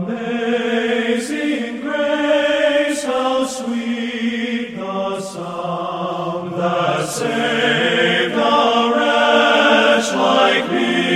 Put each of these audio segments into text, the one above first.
Amazing grace, how sweet the sound that saved a wretch like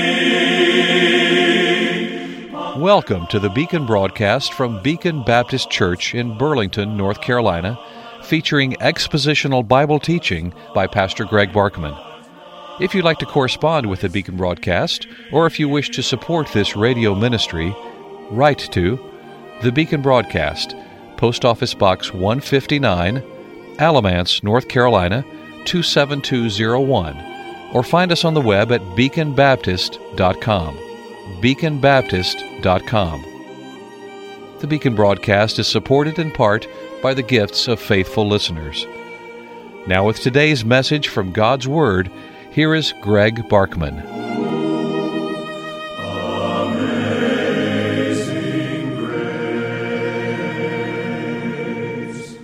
me. Welcome to the Beacon broadcast from Beacon Baptist Church in Burlington, North Carolina, featuring expositional Bible teaching by Pastor Greg Barkman. If you'd like to correspond with the Beacon broadcast, or if you wish to support this radio ministry, write to the Beacon Broadcast, Post Office Box 159, Alamance, North Carolina 27201, or find us on the web at beaconbaptist.com. beaconbaptist.com. The Beacon broadcast is supported in part by the gifts of faithful listeners. Now with today's message from God's Word, here is Greg Barkman. Amazing grace.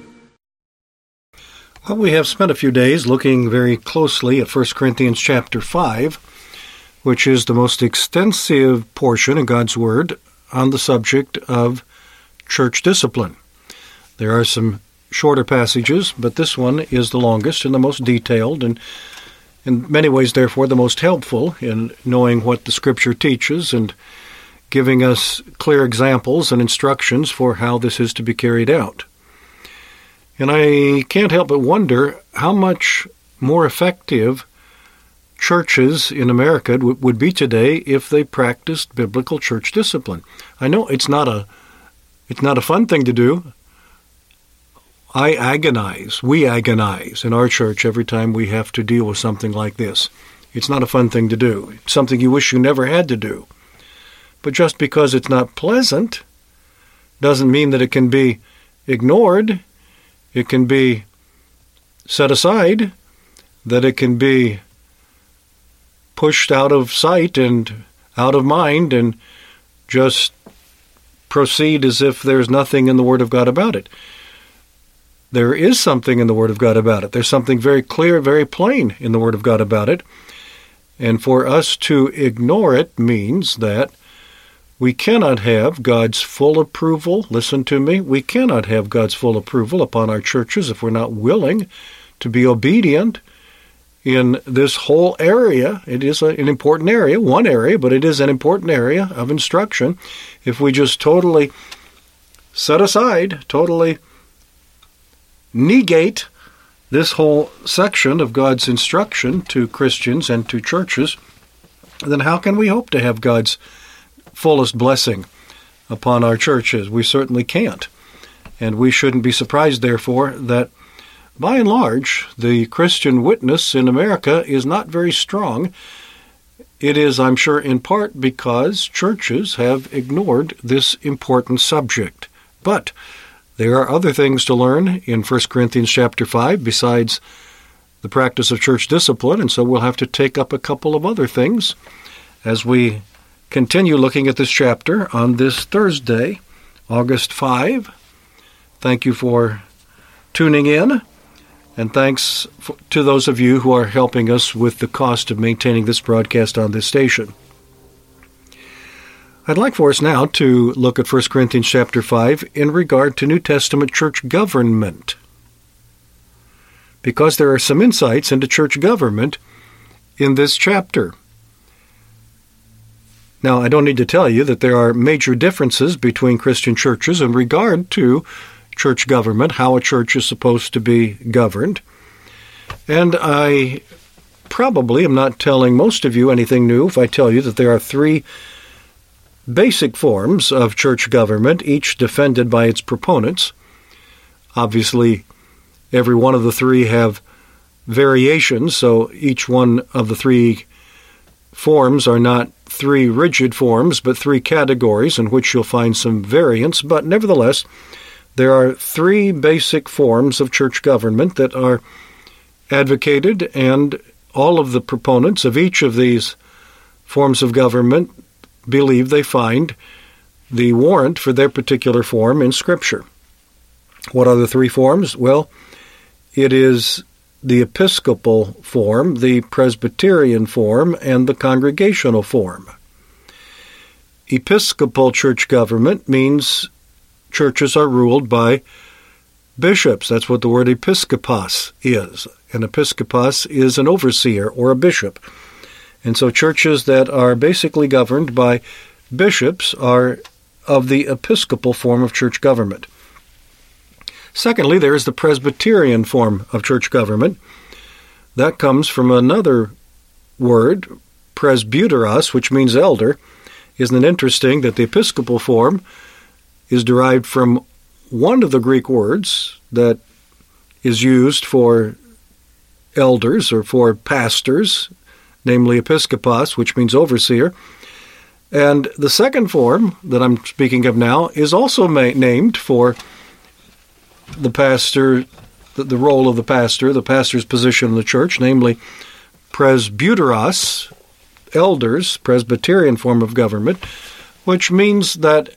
Well, we have spent a few days looking very closely at 1 Corinthians chapter 5, which is the most extensive portion in God's Word on the subject of church discipline. There are some shorter passages, but this one is the longest and the most detailed, and in many ways, therefore, the most helpful in knowing what the Scripture teaches and giving us clear examples and instructions for how this is to be carried out. And I can't help but wonder how much more effective churches in America would be today if they practiced biblical church discipline. I know it's not a fun thing to do. We agonize in our church every time we have to deal with something like this. It's not a fun thing to do. It's something you wish you never had to do. But just because it's not pleasant doesn't mean that it can be ignored. It can be set aside, that it can be pushed out of sight and out of mind and just proceed as if there's nothing in the Word of God about it. There is something in the Word of God about it. There's something very clear, very plain in the Word of God about it. And for us to ignore it means that we cannot have God's full approval. Listen to me. We cannot have God's full approval upon our churches if we're not willing to be obedient in this whole area. It is an important area, one area, but it is an important area of instruction. If we just totally set aside, totally negate this whole section of God's instruction to Christians and to churches, then how can we hope to have God's fullest blessing upon our churches? We certainly can't. And we shouldn't be surprised, therefore, that by and large, the Christian witness in America is not very strong. It is, I'm sure, in part because churches have ignored this important subject. But there are other things to learn in 1 Corinthians chapter 5 besides the practice of church discipline, and so we'll have to take up a couple of other things as we continue looking at this chapter on this Thursday, August 5. Thank you for tuning in, and thanks to those of you who are helping us with the cost of maintaining this broadcast on this station. I'd like for us now to look at 1 Corinthians chapter 5 in regard to New Testament church government, because there are some insights into church government in this chapter. Now, I don't need to tell you that there are major differences between Christian churches in regard to church government, how a church is supposed to be governed. And I probably am not telling most of you anything new if I tell you that there are three basic forms of church government, each defended by its proponents. Obviously, every one of the three have variations, so each one of the three forms are not three rigid forms, but three categories in which you'll find some variance. But nevertheless, there are three basic forms of church government that are advocated, and all of the proponents of each of these forms of government believe they find the warrant for their particular form in Scripture. What are the three forms? Well, it is the Episcopal form, the Presbyterian form, and the Congregational form. Episcopal church government means churches are ruled by bishops. That's what the word episkopos is. An episkopos is an overseer or a bishop. And so churches that are basically governed by bishops are of the episcopal form of church government. Secondly, there is the Presbyterian form of church government. That comes from another word, presbyteros, which means elder. Isn't it interesting that the episcopal form is derived from one of the Greek words that is used for elders or for pastors, namely episkopos, which means overseer. And the second form that I'm speaking of now is also named for the pastor, the role of the pastor's position in the church, namely presbyteros, elders, Presbyterian form of government, which means that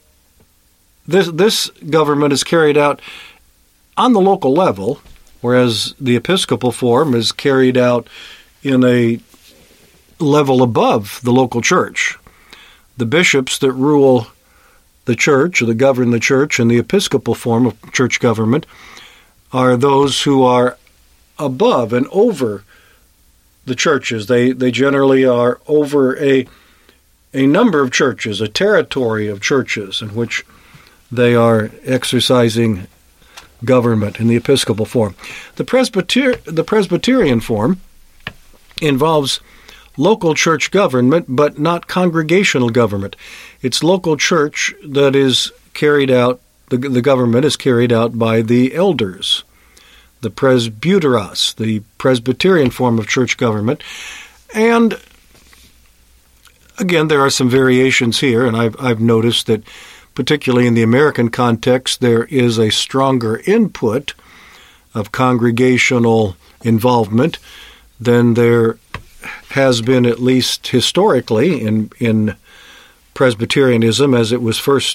this government is carried out on the local level, whereas the episcopal form is carried out in a level above the local church. The bishops that rule the church, or that govern the church, in the episcopal form of church government are those who are above and over the churches. They generally are over a number of churches, a territory of churches in which they are exercising government in the episcopal form. The Presbyterian form involves local church government, but not congregational government. It's local church that is carried out, the government is carried out by the elders, the presbyteros, the Presbyterian form of church government. And again, there are some variations here, and I've noticed that particularly in the American context, there is a stronger input of congregational involvement than there has been, at least historically, in Presbyterianism as it was first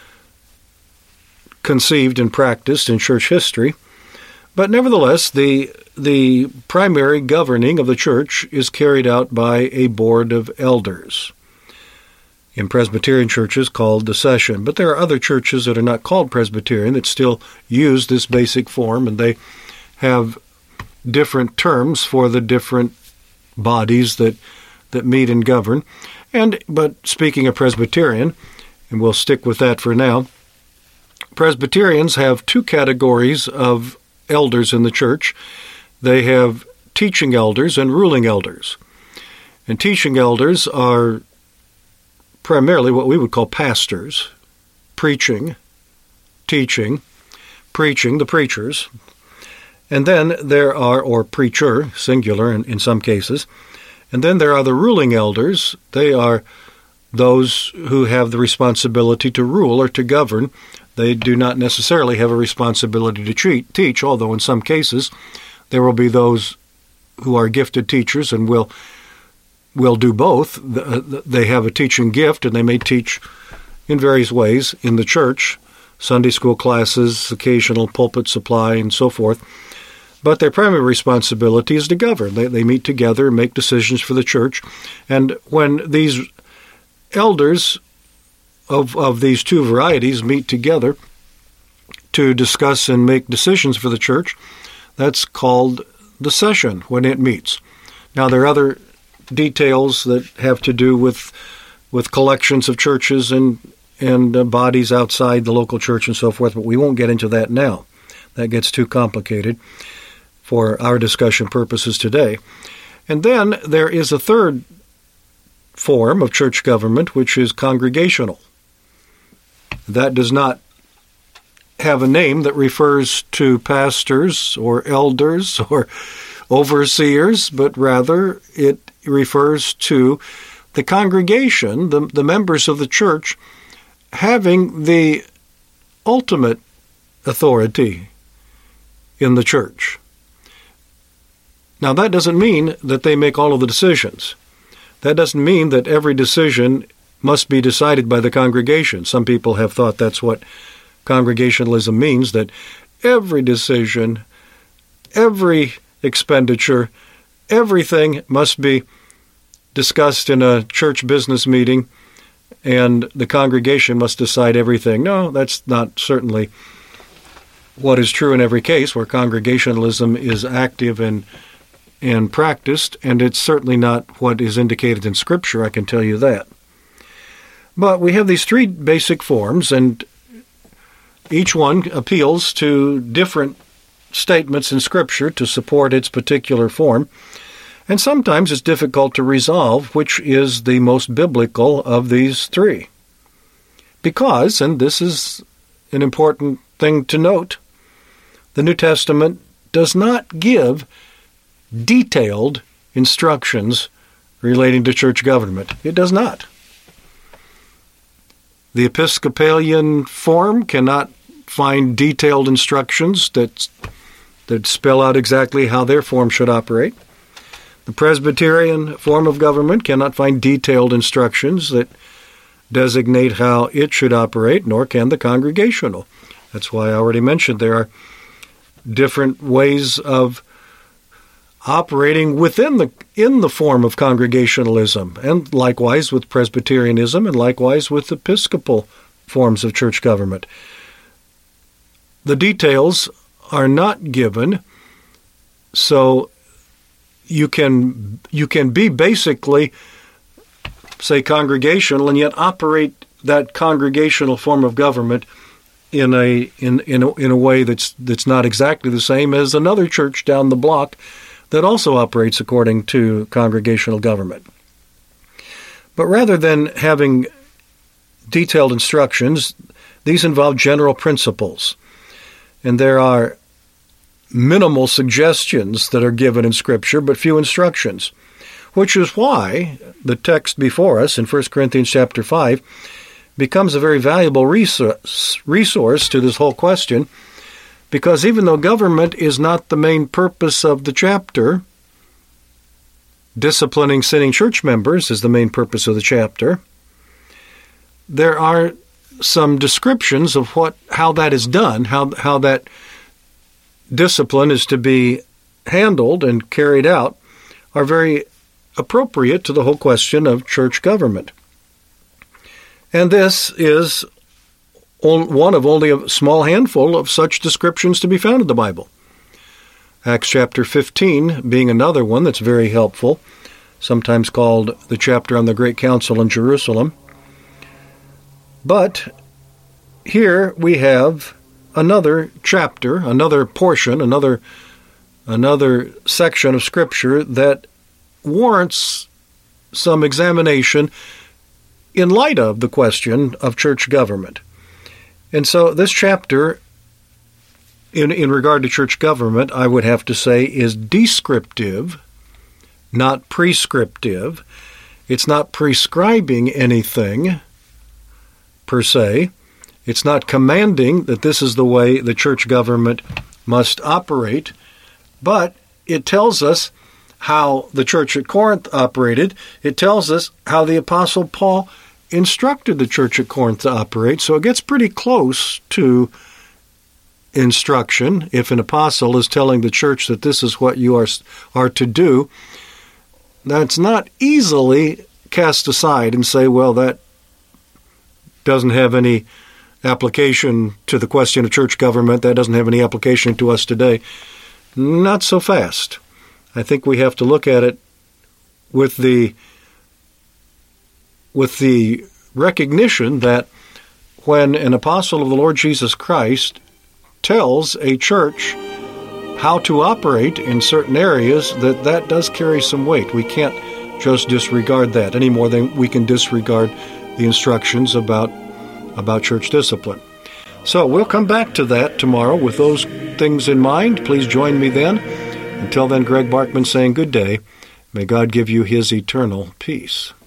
conceived and practiced in church history. But nevertheless, the primary governing of the church is carried out by a board of elders. In Presbyterian churches called the session. But there are other churches that are not called Presbyterian that still use this basic form, and they have different terms for the different bodies that meet and govern. But speaking of Presbyterian, and we'll stick with that for now, Presbyterians have two categories of elders in the church. They have teaching elders and ruling elders. And teaching elders are primarily what we would call pastors, preaching, teaching, preaching, the preachers. And then there are, or preacher, singular in some cases, and then there are the ruling elders. They are those who have the responsibility to rule or to govern. They do not necessarily have a responsibility to teach, although in some cases there will be those who are gifted teachers and will do both. They have a teaching gift, and they may teach in various ways in the church, Sunday school classes, occasional pulpit supply, and so forth. But their primary responsibility is to govern. They meet together and make decisions for the church. And when these elders of these two varieties meet together to discuss and make decisions for the church, that's called the session when it meets. Now, there are other details that have to do with collections of churches and bodies outside the local church and so forth, but we won't get into that now. That gets too complicated for our discussion purposes today. And then there is a third form of church government, which is congregational. That does not have a name that refers to pastors or elders or overseers, but rather it refers to the congregation, the members of the church, having the ultimate authority in the church. Now, that doesn't mean that they make all of the decisions. That doesn't mean that every decision must be decided by the congregation. Some people have thought that's what congregationalism means, that every decision, every expenditure, everything must be discussed in a church business meeting and the congregation must decide everything. No, that's not certainly what is true in every case where congregationalism is active and practiced, and it's certainly not what is indicated in Scripture, I can tell you that. But we have these three basic forms, and each one appeals to different statements in Scripture to support its particular form, and sometimes it's difficult to resolve which is the most biblical of these three. Because, and this is an important thing to note, the New Testament does not give detailed instructions relating to church government. It does not. The Episcopalian form cannot find detailed instructions that spell out exactly how their form should operate. The Presbyterian form of government cannot find detailed instructions that designate how it should operate, nor can the Congregational. That's why I already mentioned there are different ways of operating in the form of Congregationalism, and likewise with Presbyterianism, and likewise with Episcopal forms of church government. The details are not given, so you can be basically, say, congregational, and yet operate that congregational form of government in a way that's not exactly the same as another church down the block that also operates according to congregational government. But rather than having detailed instructions, these involve general principles. And there are minimal suggestions that are given in Scripture, but few instructions, which is why the text before us in 1 Corinthians chapter 5 becomes a very valuable resource to this whole question, because even though government is not the main purpose of the chapter, disciplining sinning church members is the main purpose of the chapter, there are some descriptions of how that is done, how that discipline is to be handled and carried out, are very appropriate to the whole question of church government. And this is one of only a small handful of such descriptions to be found in the Bible. Acts chapter 15 being another one that's very helpful, sometimes called the chapter on the Great Council in Jerusalem. But here we have another chapter, another portion, another section of Scripture that warrants some examination in light of the question of church government. And so this chapter, in regard to church government, I would have to say is descriptive, not prescriptive. It's not prescribing anything, per se. It's not commanding that this is the way the church government must operate, but it tells us how the church at Corinth operated. It tells us how the Apostle Paul instructed the church at Corinth to operate, so it gets pretty close to instruction. If an apostle is telling the church that this is what you are to do, that's not easily cast aside and say, well, that doesn't have any application to the question of church government, that doesn't have any application to us today. Not so fast. I think we have to look at it with the recognition that when an apostle of the Lord Jesus Christ tells a church how to operate in certain areas, that does carry some weight. We can't just disregard that any more than we can disregard the instructions about church discipline. So we'll come back to that tomorrow with those things in mind. Please join me then. Until then, Greg Barkman saying good day. May God give you His eternal peace.